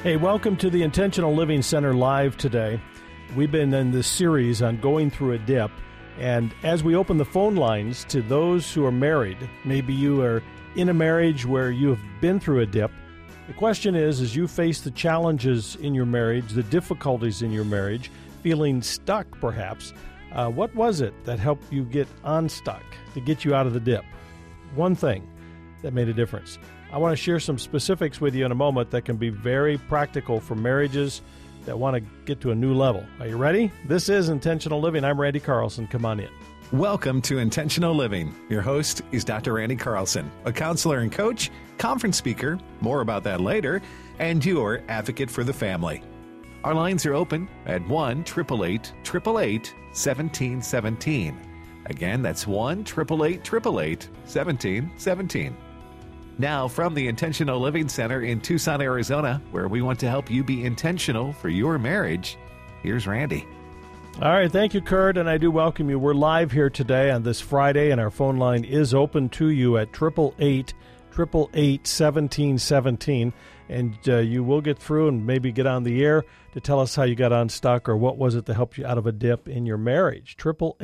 Hey, welcome to the Intentional Living Center Live today. We've been in this series on going through a dip, and as we open the phone lines to those who are married, maybe you are in a marriage where you have been through a dip. The question is, as you face the challenges in your marriage, the difficulties in your marriage, feeling stuck perhaps, what was it that helped you get unstuck, to get you out of the dip? One thing that made a difference. I want to share some specifics with you in a moment that can be very practical for marriages that want to get to a new level. Are you ready? This is Intentional Living. I'm Randy Carlson. Come on in. Welcome to Intentional Living. Your host is Dr. Randy Carlson, a counselor and coach, conference speaker, more about that later, and your advocate for the family. Our lines are open at 1-888-888-1717. Again, that's 1-888-888-1717. Now, from the Intentional Living Center in Tucson, Arizona, where we want to help you be intentional for your marriage, here's Randy. All right, thank you, Kurt, and I do welcome you. We're live here today on this Friday, and our phone line is open to you at 888-888-1717, and you will get through and maybe get on the air to tell us how you got unstuck or what was it that helped you out of a dip in your marriage.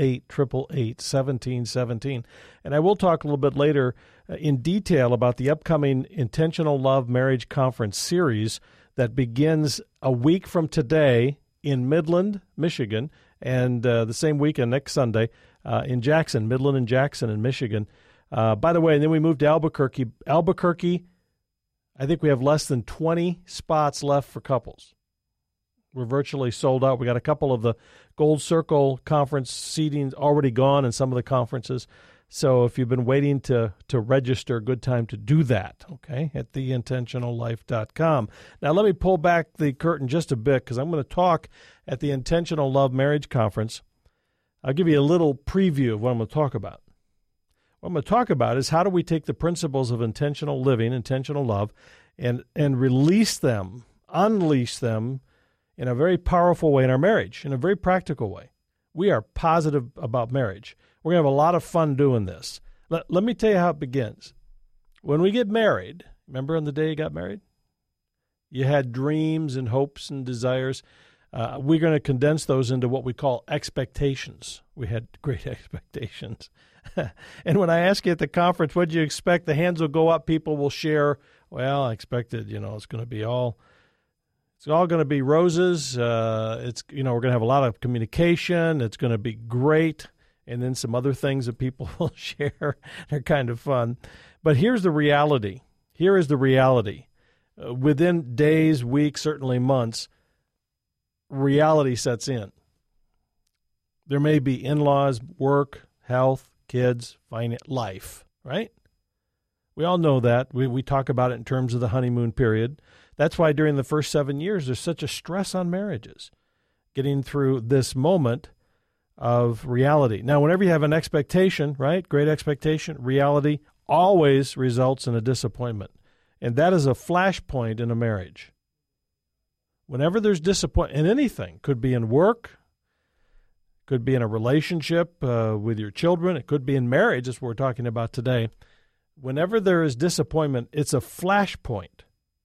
888-888-1717. And I will talk a little bit later in detail about the upcoming Intentional Love Marriage Conference series that begins a week from today in Midland, Michigan, and the same weekend, next Sunday, in Jackson, Midland and Jackson in Michigan. By the way, and then we moved to Albuquerque. Albuquerque, I think we have less than 20 spots left for couples. We're virtually sold out. We got a couple of the Gold Circle conference seating already gone in some of the conferences. So if you've been waiting to register, good time to do that, okay, at theintentionallife.com. Now, let me pull back the curtain just a bit because I'm going to talk at the Intentional Love Marriage Conference. I'll give you a little preview of what I'm going to talk about. What I'm going to talk about is how do we take the principles of intentional living, intentional love, and release them, unleash them in a very powerful way in our marriage, in a very practical way. We are positive about marriage. We're going to have a lot of fun doing this. Let me tell you how it begins. When we get married, remember on the day you got married? You had dreams and hopes and desires. We're going to condense those into what we call expectations. We had great expectations. And when I ask you at the conference, what did you expect? The hands will go up. People will share, well, I expected, it's going to be all going to be roses. We're going to have a lot of communication. It's going to be great. And then some other things that people will share. They're kind of fun. But here's the reality. Here is the reality. Within days, weeks, certainly months, reality sets in. There may be in-laws, work, health, kids, life, right? We all know that. We talk about it in terms of the honeymoon period. That's why during the first 7 years, there's such a stress on marriages, getting through this moment of reality. Now, whenever you have an expectation, right, great expectation, reality always results in a disappointment. And that is a flashpoint in a marriage. Whenever there's disappointment in anything, could be in work, could be in a relationship with your children, it could be in marriage, that's what we're talking about today. Whenever there is disappointment, it's a flashpoint.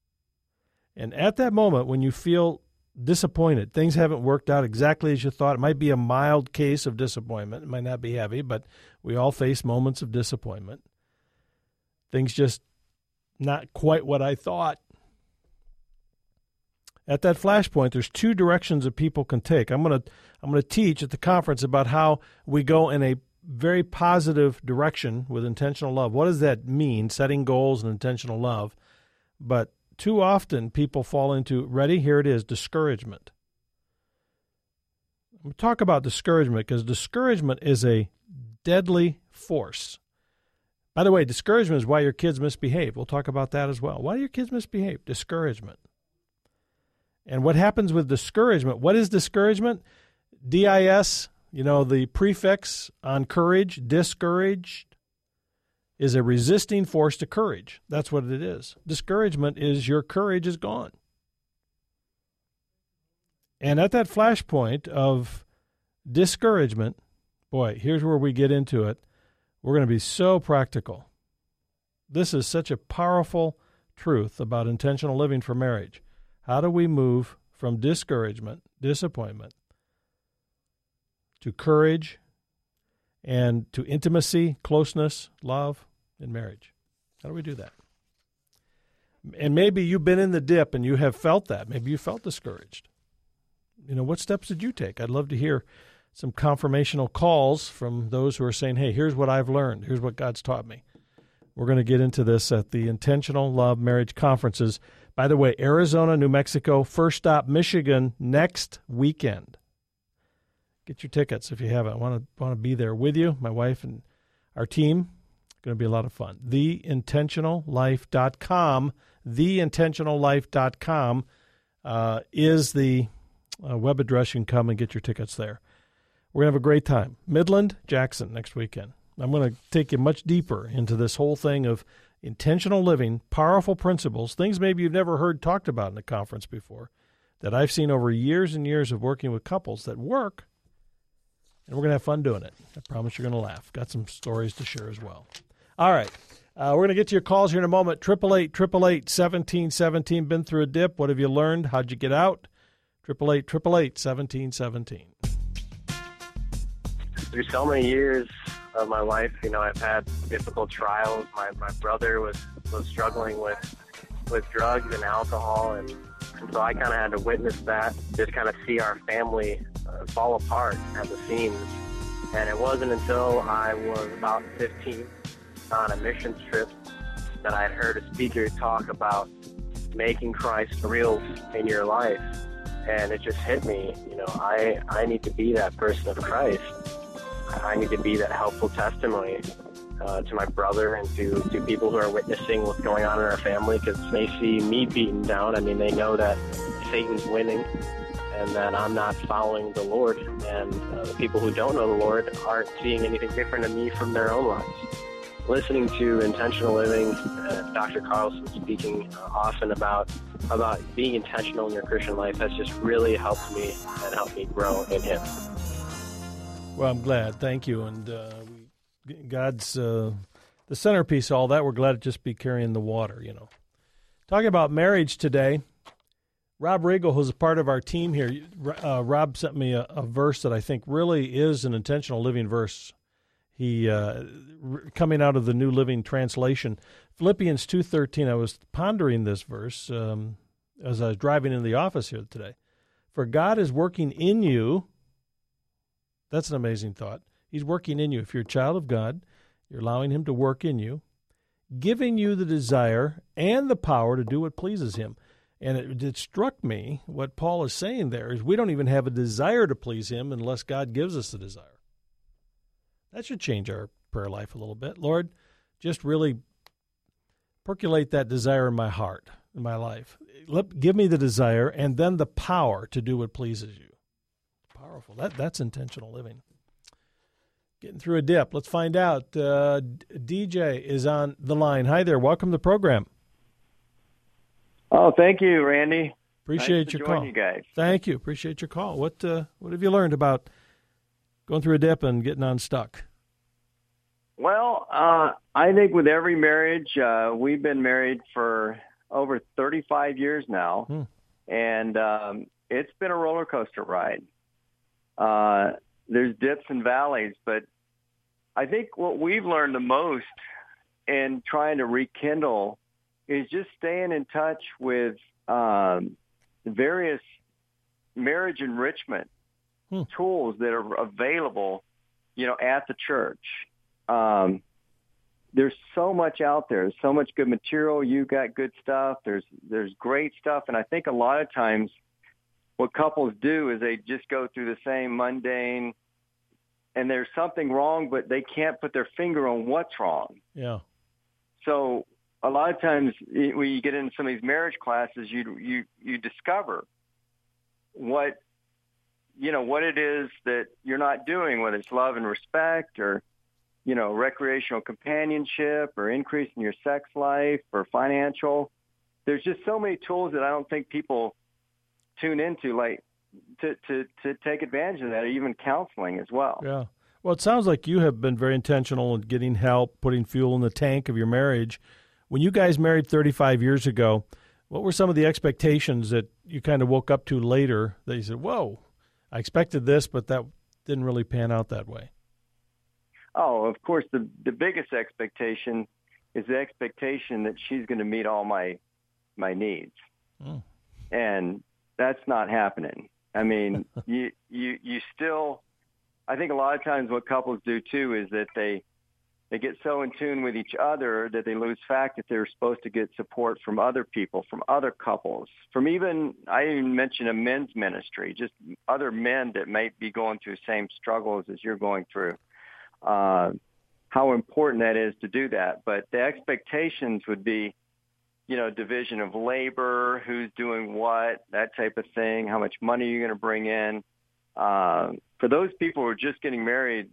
And at that moment, when you feel disappointed, things haven't worked out exactly as you thought, it might be a mild case of disappointment. It might not be heavy, but we all face moments of disappointment. Things just not quite what I thought. At that flashpoint, there's two directions that people can take. I'm going to teach at the conference about how we go in a very positive direction with intentional love. What does that mean, setting goals and intentional love? But too often people fall into, ready, here it is, discouragement. We'll talk about discouragement because discouragement is a deadly force. By the way, discouragement is why your kids misbehave. We'll talk about that as well. Why do your kids misbehave? Discouragement. And what happens with discouragement? What is discouragement? D-I-S, the prefix on courage, discouraged, is a resisting force to courage. That's what it is. Discouragement is your courage is gone. And at that flashpoint of discouragement, boy, here's where we get into it. We're going to be so practical. This is such a powerful truth about intentional living for marriage. How do we move from discouragement, disappointment, to courage, and to intimacy, closeness, love in marriage? How do we do that? And maybe you've been in the dip and you have felt that. Maybe you felt discouraged. What steps did you take? I'd love to hear some confirmational calls from those who are saying, hey, here's what I've learned. Here's what God's taught me. We're going to get into this at the Intentional Love Marriage Conferences. By the way, Arizona, New Mexico, first stop, Michigan, next weekend. Get your tickets if you haven't. I want to be there with you, my wife and our team. It's going to be a lot of fun. TheIntentionalLife.com. TheIntentionalLife.com is the web address. You can come and get your tickets there. We're going to have a great time. Midland, Jackson next weekend. I'm going to take you much deeper into this whole thing of intentional living, powerful principles, things maybe you've never heard talked about in a conference before that I've seen over years and years of working with couples that work, and we're going to have fun doing it. I promise you're going to laugh. Got some stories to share as well. All right. We're going to get to your calls here in a moment. 888-888-1717. Been through a dip. What have you learned? How'd you get out? 888-888-1717. Through so many years of my life, I've had difficult trials. My brother was struggling with drugs and alcohol, and so I kind of had to witness that, just kind of see our family fall apart at the seams. And it wasn't until I was about 15 on a missions trip that I had heard a speaker talk about making Christ real in your life. And it just hit me, I need to be that person of Christ. I need to be that helpful testimony to my brother and to people who are witnessing what's going on in our family, because they see me beaten down. I mean, they know that Satan's winning and that I'm not following the Lord. And the people who don't know the Lord aren't seeing anything different in me from their own lives. Listening to Intentional Living, Dr. Carlson speaking often about being intentional in your Christian life has just really helped me and helped me grow in Him. Well, I'm glad. Thank you. And God's the centerpiece of all that. We're glad to just be carrying the water, Talking about marriage today, Rob Regal, who's a part of our team here, Rob sent me a verse that I think really is an intentional living verse. He coming out of the New Living Translation, Philippians 2:13. I was pondering this verse as I was driving into the office here today. For God is working in you. That's an amazing thought. He's working in you. If you're a child of God, you're allowing Him to work in you, giving you the desire and the power to do what pleases Him. And it struck me, what Paul is saying there is we don't even have a desire to please Him unless God gives us the desire. That should change our prayer life a little bit. Lord, just really percolate that desire in my heart, in my life. Give me the desire and then the power to do what pleases you. Powerful. That's intentional living. Getting through a dip. Let's find out. DJ is on the line. Hi there. Welcome to the program. Oh, thank you, Randy. Appreciate your call. You guys. Thank you. Appreciate your call. What have you learned about going through a dip and getting unstuck? Well, I think with every marriage, we've been married for over 35 years now, and it's been a roller coaster ride. There's dips and valleys, but I think what we've learned the most in trying to rekindle is just staying in touch with various marriage enrichment tools that are available, at the church. There's so much out there. There's so much good material. You got good stuff. There's great stuff. And I think a lot of times what couples do is they just go through the same mundane, and there's something wrong, but they can't put their finger on what's wrong. Yeah. So a lot of times when you get into some of these marriage classes, you discover what it is that you're not doing, whether it's love and respect or, recreational companionship or increasing your sex life or financial. There's just so many tools that I don't think people tune into, like to take advantage of that, or even counseling as well. Yeah. Well, it sounds like you have been very intentional in getting help, putting fuel in the tank of your marriage. When you guys married 35 years ago, What were some of the expectations that you kind of woke up to later that you said, whoa, I expected this, but that didn't really pan out that way? Oh, of course, the biggest expectation is the expectation that she's going to meet all my needs. Mm. And that's not happening. I mean, you still, I think a lot of times what couples do too is that they get so in tune with each other that they lose fact that they're supposed to get support from other people, from other couples, from I even mentioned a men's ministry, just other men that might be going through the same struggles as you're going through. How important that is to do that. But the expectations would be, division of labor, who's doing what, that type of thing, how much money you're going to bring in. For those people who are just getting married,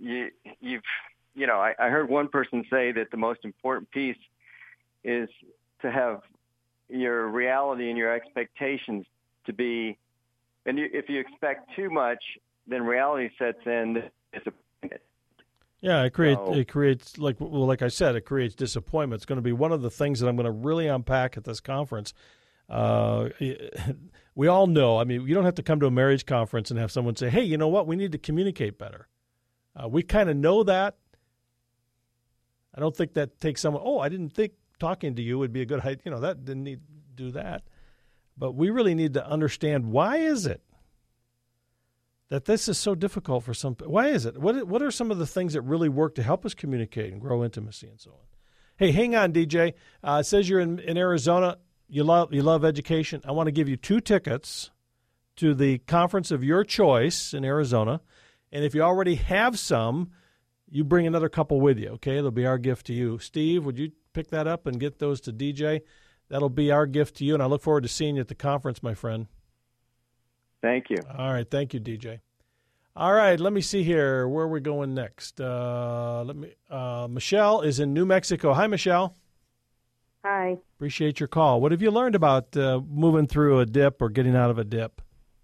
I heard one person say that the most important piece is to have your reality and your expectations to be, and if you expect too much, then reality sets in. Yeah, it creates like I said, it creates disappointment. It's going to be one of the things that I'm going to really unpack at this conference. We all know. I mean, you don't have to come to a marriage conference and have someone say, "Hey, you know what? We need to communicate better." We kind of know that. I don't think that takes someone. Oh, I didn't think talking to you would be a good idea. That didn't need to do that. But we really need to understand, why is it that this is so difficult for some? Why is it? What are some of the things that really work to help us communicate and grow intimacy and so on? Hey, hang on, DJ. It says you're in Arizona. You love education. I want to give you 2 tickets to the conference of your choice in Arizona. And if you already have some, you bring another couple with you, okay? It'll be our gift to you. Steve, would you pick that up and get those to DJ? That'll be our gift to you, and I look forward to seeing you at the conference, my friend. Thank you. All right. Thank you, DJ. All right. Let me see here. Where are we going next? Michelle is in New Mexico. Hi, Michelle. Hi. Appreciate your call. What have you learned about moving through a dip or getting out of a dip?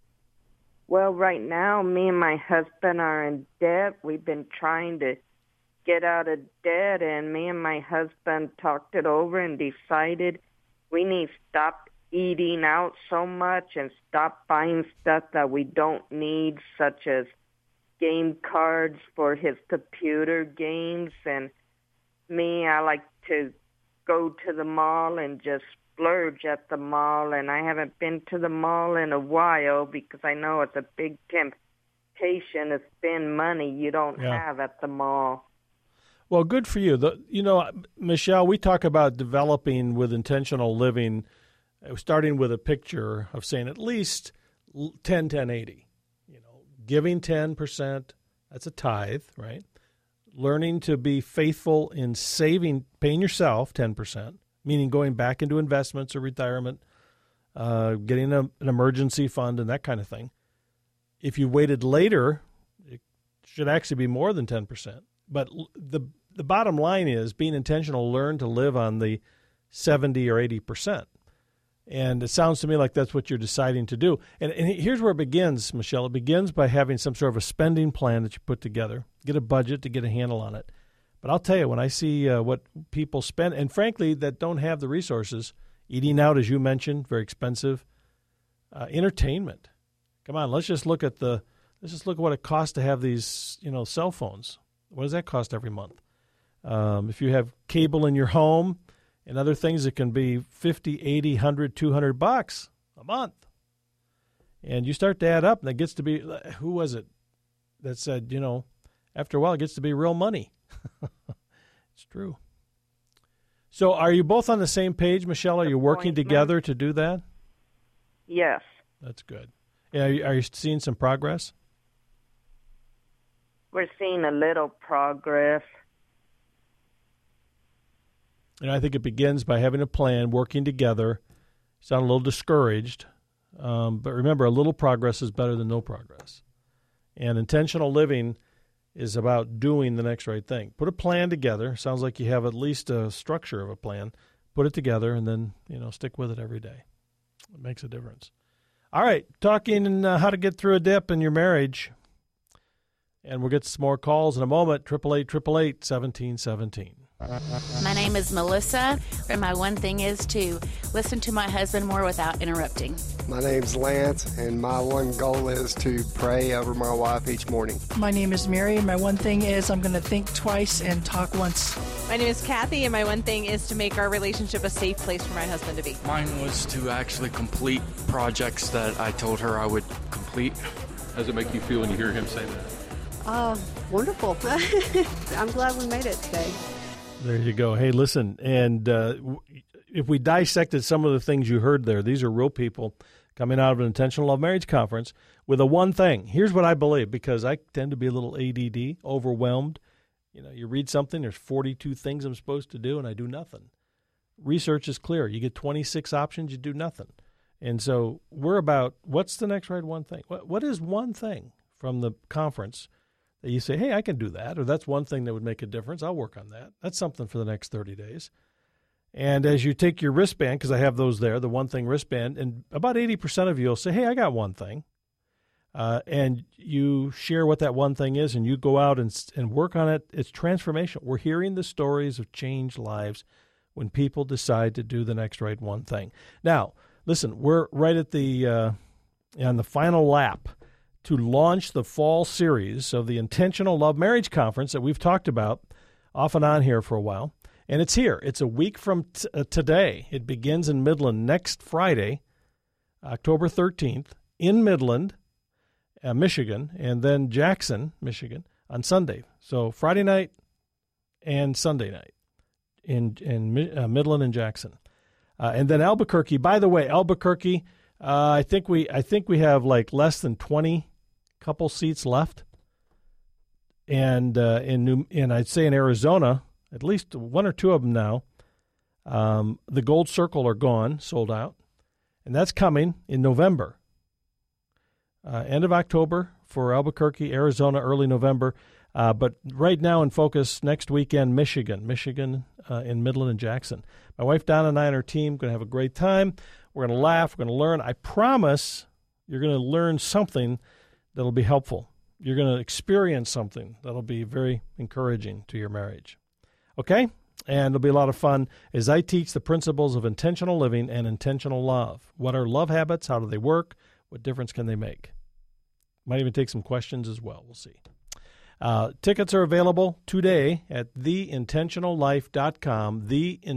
Well, right now, me and my husband are in debt. We've been trying to get out of debt, and me and my husband talked it over and decided we need to stop eating out so much and stop buying stuff that we don't need, such as game cards for his computer games. And me, I like to go to the mall and just splurge at the mall, and I haven't been to the mall in a while because I know it's a big temptation to spend money you don't have at the mall. Well, good for you. Michelle, we talk about developing with intentional living, starting with a picture of saying at least 10-10-80. Giving 10%, that's a tithe, right? Learning to be faithful in paying yourself 10%, meaning going back into investments or retirement, getting an emergency fund and that kind of thing. If you waited later, it should actually be more than 10%. But the bottom line is being intentional, learn to live on the 70 or 80%. And it sounds to me like that's what you're deciding to do. And here's where it begins, Michelle. It begins by having some sort of a spending plan that you put together, get a budget to get a handle on it. But I'll tell you, when I see what people spend, and frankly, that don't have the resources, eating out, as you mentioned, very expensive, entertainment. Come on, let's just look at what it costs to have these, cell phones. What does that cost every month? If you have cable in your home and other things, it can be $50, $80, $100, $200 a month. And you start to add up, and it gets to be, who was it that said, after a while it gets to be real money. It's true. So are you both on the same page, Michelle? Are you working together to do that? Yes. That's good. Yeah, are you seeing some progress? We're seeing a little progress. I think it begins by having a plan, working together. You sound a little discouraged, but remember, a little progress is better than no progress. And intentional living is about doing the next right thing. Put a plan together. Sounds like you have at least a structure of a plan. Put it together and then, stick with it every day. It makes a difference. All right, talking how to get through a dip in your marriage. And we'll get some more calls in a moment, 888-888-1717. My name is Melissa, and my one thing is to listen to my husband more without interrupting. My name's Lance, and my one goal is to pray over my wife each morning. My name is Mary, and my one thing is I'm going to think twice and talk once. My name is Kathy, and my one thing is to make our relationship a safe place for my husband to be. Mine was to actually complete projects that I told her I would complete. How does it make you feel when you hear him say that? Wonderful. I'm glad we made it today. There you go. Hey, listen, and if we dissected some of the things you heard there, these are real people coming out of an Intentional Love Marriage Conference with a one thing. Here's what I believe, because I tend to be a little ADD, overwhelmed. You know, you read something, there's 42 things I'm supposed to do, and I do nothing. Research is clear. You get 26 options, you do nothing. And so we're about, what's the next right one thing? What is one thing from the conference that you say, hey, I can do that, or that's one thing that would make a difference. I'll work on that. That's something for the next 30 days. And as you take your wristband, because I have those there, the one thing wristband, and about 80% of you will say, hey, I got one thing. And you share what that one thing is, and you go out and work on it. It's transformational. We're hearing the stories of changed lives when people decide to do the next right one thing. Now, listen, we're right at on the final lap to launch the fall series of the Intentional Love Marriage Conference that we've talked about off and on here for a while. And it's here. It's a week from today. It begins in Midland next Friday, October 13th, in Midland, Michigan, and then Jackson, Michigan, on Sunday. So Friday night and Sunday night in Midland and Jackson. And then Albuquerque. By the way, Albuquerque, I think we have like less than 20 couple seats left, and I'd say in Arizona, at least one or two of them now. The Gold Circle are gone, sold out, and that's coming in November. End of October for Albuquerque, Arizona, early November. But right now in focus next weekend, Michigan in Midland and Jackson. My wife Donna and I and our team are going to have a great time. We're going to laugh. We're going to learn. I promise you're going to learn something that'll be helpful. You're going to experience something that'll be very encouraging to your marriage. Okay? And it'll be a lot of fun as I teach the principles of intentional living and intentional love. What are love habits? How do they work? What difference can they make? Might even take some questions as well. We'll see. Tickets are available today at theintentionallife.com,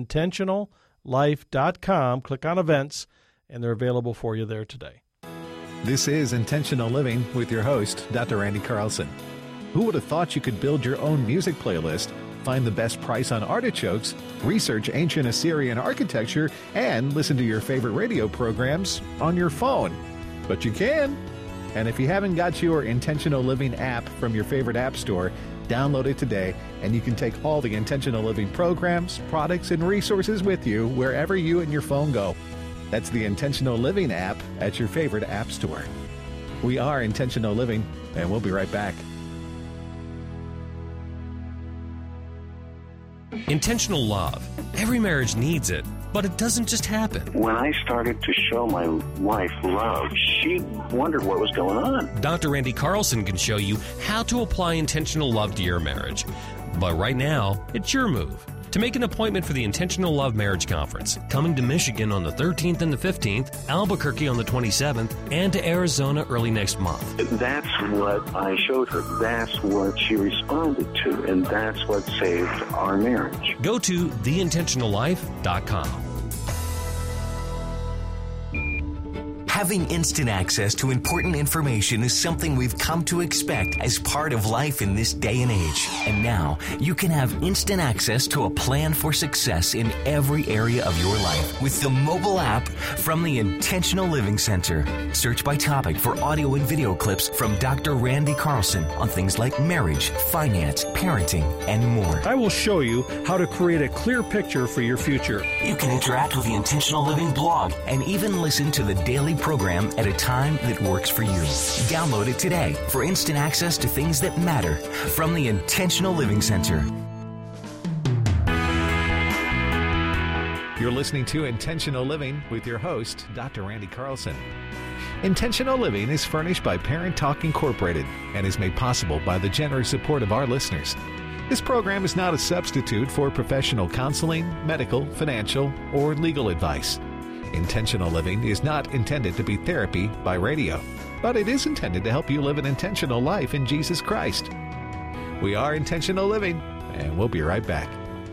theintentionallife.com. Click on events, and they're available for you there today. This is Intentional Living with your host, Dr. Randy Carlson. Who would have thought you could build your own music playlist, find the best price on artichokes, research ancient Assyrian architecture, and listen to your favorite radio programs on your phone? But you can. And if you haven't got your Intentional Living app from your favorite app store, download it today, and you can take all the Intentional Living programs, products, and resources with you wherever you and your phone go. That's the Intentional Living app at your favorite app store. We are Intentional Living, and we'll be right back. Intentional love. Every marriage needs it, but it doesn't just happen. When I started to show my wife love, she wondered what was going on. Dr. Randy Carlson can show you how to apply intentional love to your marriage. But right now, it's your move. To make an appointment for the Intentional Love Marriage Conference, coming to Michigan on the 13th and the 15th, Albuquerque on the 27th, and to Arizona early next month. That's what I showed her. That's what she responded to, and that's what saved our marriage. Go to theintentionallife.com. Having instant access to important information is something we've come to expect as part of life in this day and age. And now, you can have instant access to a plan for success in every area of your life with the mobile app from the Intentional Living Center. Search by topic for audio and video clips from Dr. Randy Carlson on things like marriage, finance, parenting, and more. I will show you how to create a clear picture for your future. You can interact with the Intentional Living blog and even listen to the daily program at a time that works for you. Download it today for instant access to things that matter from the Intentional Living Center. You're listening to Intentional Living with your host, Dr. Randy Carlson. Intentional Living is furnished by Parent Talk Incorporated and is made possible by the generous support of our listeners. This program is not a substitute for professional counseling, medical, financial, or legal advice. Intentional living is not intended to be therapy by radio, but it is intended to help you live an intentional life in Jesus Christ. We are Intentional Living, and we'll be right back.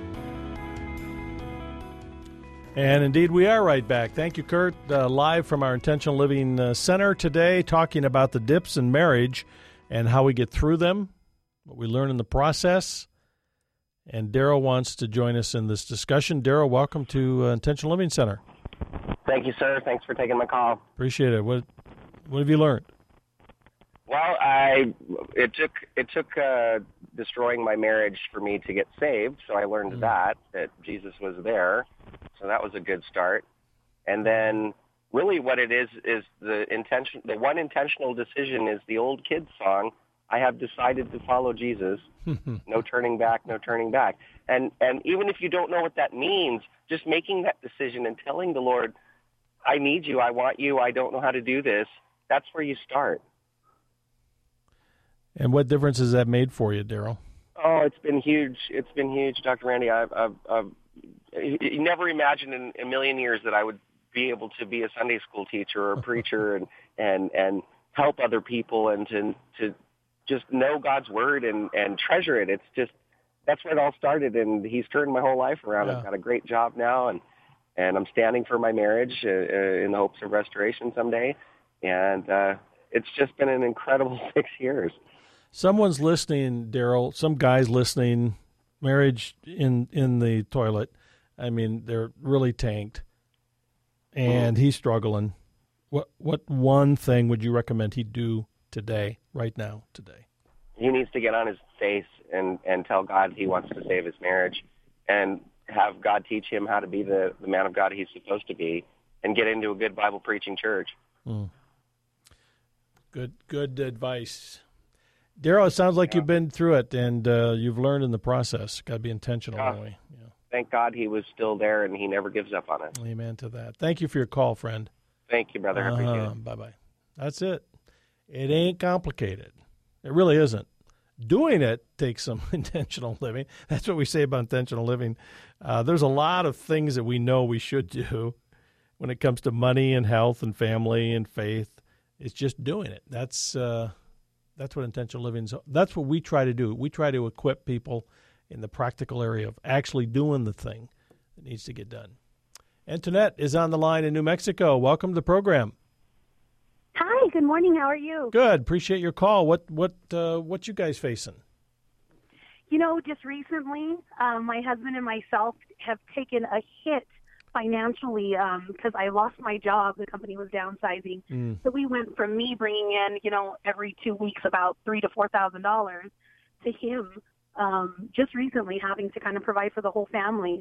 And indeed, we are right back. Thank you, Kurt. Live from our Intentional Living Center today, talking about the dips in marriage and how we get through them, what we learn in the process. And Daryl wants to join us in this discussion. Daryl, welcome to Intentional Living Center. Thank you, sir. Thanks for taking my call. Appreciate it. What have you learned? Well, it took destroying my marriage for me to get saved, so I learned that Jesus was there. So that was a good start. And then really what it is the one intentional decision is the old kids song, I have decided to follow Jesus. No turning back, no turning back. And even if you don't know what that means, just making that decision and telling the Lord, I need you, I want you, I don't know how to do this, that's where you start. And what difference has that made for you, Daryl? Oh, it's been huge. It's been huge, Dr. Randy. You never imagined in a million years that I would be able to be a Sunday school teacher or a preacher and help other people and to just know God's word and treasure it. It's just, that's where it all started, and he's turned my whole life around. Yeah. I've got a great job now, and I'm standing for my marriage in the hopes of restoration someday. And it's just been an incredible 6 years. Someone's listening, Daryl. Some guy's listening. Marriage in the toilet. I mean, they're really tanked, and he's struggling. What one thing would you recommend he do today, right now, today? He needs to get on his face and tell God he wants to save his marriage, and have God teach him how to be the man of God he's supposed to be, and get into a good Bible preaching church. Good advice. Daryl, it sounds like you've been through it, and you've learned in the process. Got to be intentional, really. Yeah. Thank God he was still there, and he never gives up on it. Amen to that. Thank you for your call, friend. Thank you, brother. I appreciate it. Bye-bye. That's it. It ain't complicated. It really isn't. Doing it takes some intentional living. That's what we say about intentional living. There's a lot of things that we know we should do when it comes to money and health and family and faith. It's just doing it. That's what intentional living is. That's what we try to do. We try to equip people in the practical area of actually doing the thing that needs to get done. Antoinette is on the line in New Mexico. Welcome to the program. Hi, good morning. How are you? Good. Appreciate your call. What you guys facing? You know, just recently, my husband and myself have taken a hit financially because I lost my job. The company was downsizing. So we went from me bringing in, every 2 weeks about $3,000 to $4,000 to him just recently having to kind of provide for the whole family.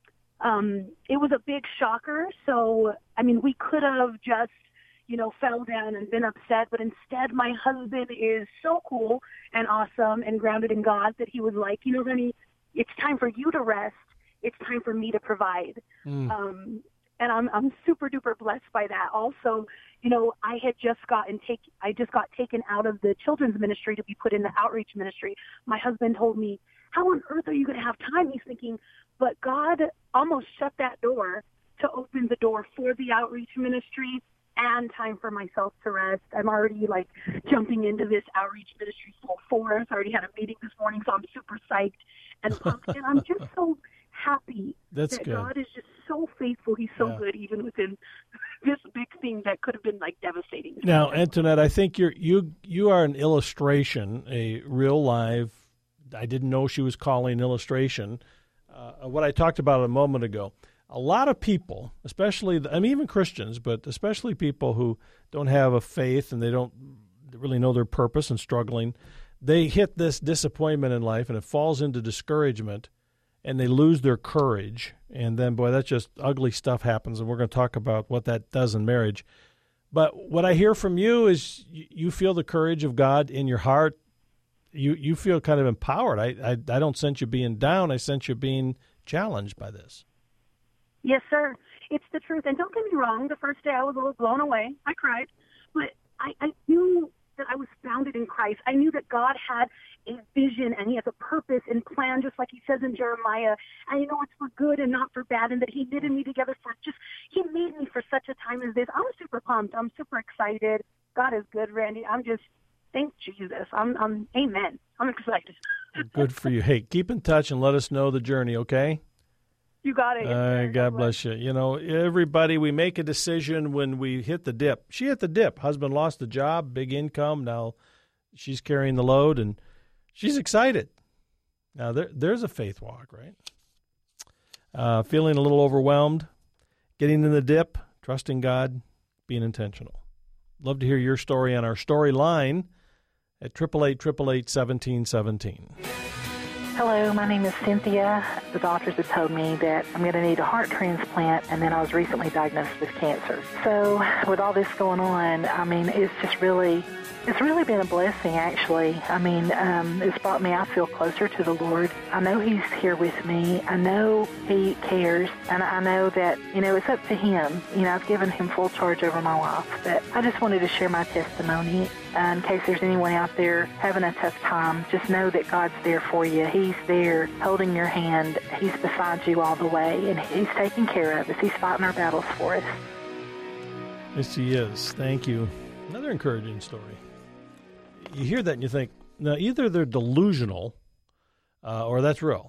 It was a big shocker. So, we could have just, fell down and been upset. But instead, my husband is so cool and awesome and grounded in God that he was like, Rennie, it's time for you to rest. It's time for me to provide. And I'm super duper blessed by that. Also, I just got taken out of the children's ministry to be put in the outreach ministry. My husband told me, how on earth are you going to have time? He's thinking, but God almost shut that door to open the door for the outreach ministry and time for myself to rest. I'm already jumping into this outreach ministry full force. I already had a meeting this morning, so I'm super psyched and pumped. And I'm just so happy that good. God is just so faithful. He's so good, even within this big thing that could have been devastating. Now, Antoinette, I think you are an illustration, a real live. I didn't know she was calling illustration. What I talked about a moment ago. A lot of people, especially even Christians, but especially people who don't have a faith and they don't really know their purpose and struggling, they hit this disappointment in life and it falls into discouragement. And they lose their courage, and then, boy, that's just ugly stuff happens, and we're going to talk about what that does in marriage. But what I hear from you is you feel the courage of God in your heart. You feel kind of empowered. I don't sense you being down. I sense you being challenged by this. Yes, sir. It's the truth. And don't get me wrong, the first day I was a little blown away. I cried. But I knew that I was founded in Christ. I knew that God had a vision and he has a purpose and plan, just like he says in Jeremiah. And you know, it's for good and not for bad, and that he knitted me together he made me for such a time as this. I'm super pumped. I'm super excited. God is good, Randy. Thank Jesus. I'm amen. I'm excited. Good for you. Hey, keep in touch and let us know the journey, okay? You got it. God bless you. You know, everybody, we make a decision when we hit the dip. She hit the dip. Husband lost the job, big income. Now she's carrying the load, and she's excited. Now there's a faith walk, right? Feeling a little overwhelmed, getting in the dip, trusting God, being intentional. Love to hear your story on our story line at 888-888-1717. Hello, my name is Cynthia. The doctors have told me that I'm going to need a heart transplant, and then I was recently diagnosed with cancer. So with all this going on, I mean, it's really been a blessing, actually. I mean, it's brought me, I feel, closer to the Lord. I know he's here with me. I know he cares, and I know that, you know, it's up to him. You know, I've given him full charge over my life. But I just wanted to share my testimony. In case there's anyone out there having a tough time, just know that God's there for you. He's there holding your hand. He's beside you all the way, and he's taking care of us. He's fighting our battles for us. Yes, he is. Thank you. Another encouraging story. You hear that and you think, now either they're delusional or that's real.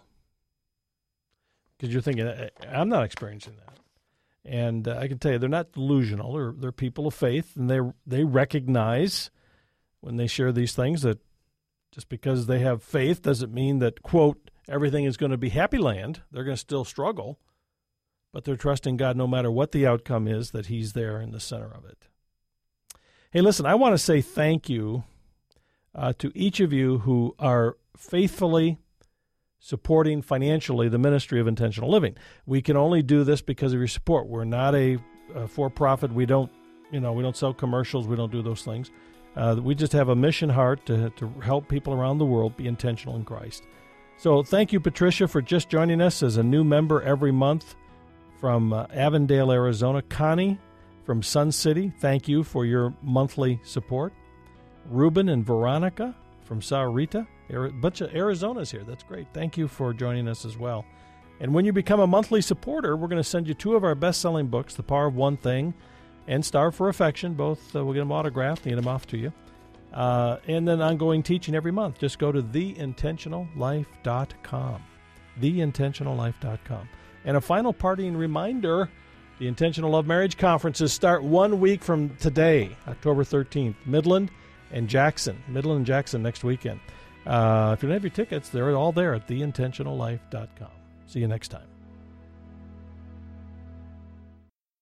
Because you're thinking, I'm not experiencing that. And I can tell you, they're not delusional. They're people of faith, and they recognize when they share these things that just because they have faith doesn't mean that, quote, everything is going to be happy land. They're going to still struggle, but they're trusting God no matter what the outcome is, that he's there in the center of it. Hey, listen, I want to say thank you to each of you who are faithfully supporting financially the ministry of Intentional Living. We can only do this because of your support. We're not a for-profit. We don't sell commercials. We don't do those things. We just have a mission heart to help people around the world be intentional in Christ. So thank you, Patricia, for just joining us as a new member every month from Avondale, Arizona. Connie from Sun City, thank you for your monthly support. Ruben and Veronica from Sahuarita, a bunch of Arizona's here. That's great. Thank you for joining us as well. And when you become a monthly supporter, we're going to send you 2 of our best-selling books, The Power of One Thing and Starve for Affection. Both we'll get them autographed and get them off to you. And then ongoing teaching every month. Just go to theintentionallife.com. Theintentionallife.com. And a final parting reminder, the Intentional Love Marriage Conferences start 1 week from today, October 13th, Midland and Jackson next weekend. If you don't have your tickets, they're all there at theintentionallife.com. See you next time.